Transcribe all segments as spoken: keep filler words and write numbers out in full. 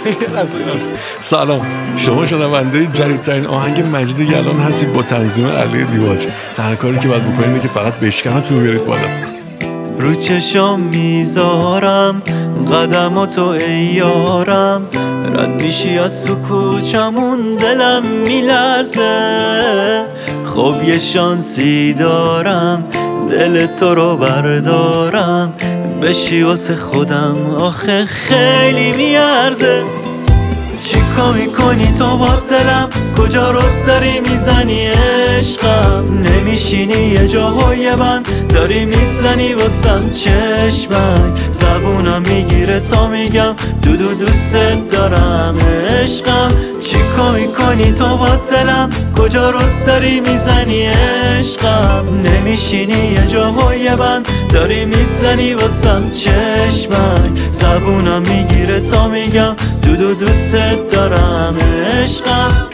از ایناست. سلام، شما شنونده جدیدترین آهنگ مجید یلان هستید با تنظیم علی دیواج. تنها کاری که باید بکنید اینه که فقط بشکنتون بیارید بالا. رو چشام میذارم قدماتو ای یارم، رد میشی از تو کوچمون دلم میلرزه. خب یه شانسی دارم دل تو رو بردارم، بشی واسه خودم آخه خیلی میارزه. چیکار میکنی تو با دلم، کجا رو داری میزنی عشقم، نمیشینی یه جا و یه بند داری میزنی واسم چشمک، زبونم میگیره تا میگم دو دو دوست دارم عشقم. چیکار میکنی تو با دلم، کجا رو داری میزنی عشقم، نمیشینی یه جا و یه بند داری میزنی واسم چشمک، زبونم میگیره تا میگم دو دو دوست دارم عشقم.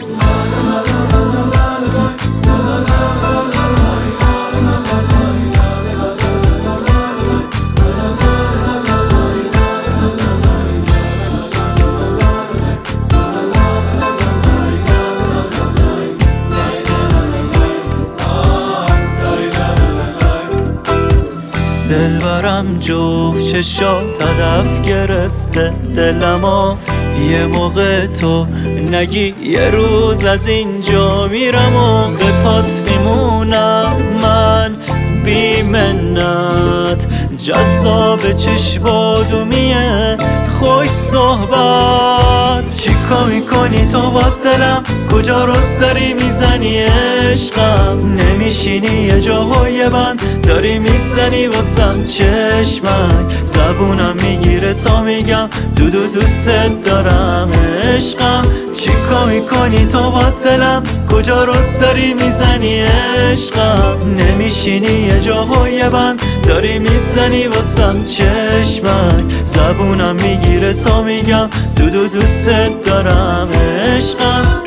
دلبرم جفت چشات هدف گرفته دلمو، یه موقع تو نگی یه روز از اینجا میرم و به پات میمونم من بی منت. جذاب چشمادومیه خوش صحبت، چیکار میکنی تو با دلم، کجا رو داری میزنی عشقم، نمیشینی یه جا و یه بند داری میزنی واسم چشمک، زبونم میگیره تا میگم دو دو دوست دارم عشقم. چیکار میکنی تو با دلم، کجا رو داری میزنی عشقم، نمیشینی یه جا و یه بند داری میزنی واسم چشمک، زبونم میگیره تا میگم دو دو دوست دارم عشقم.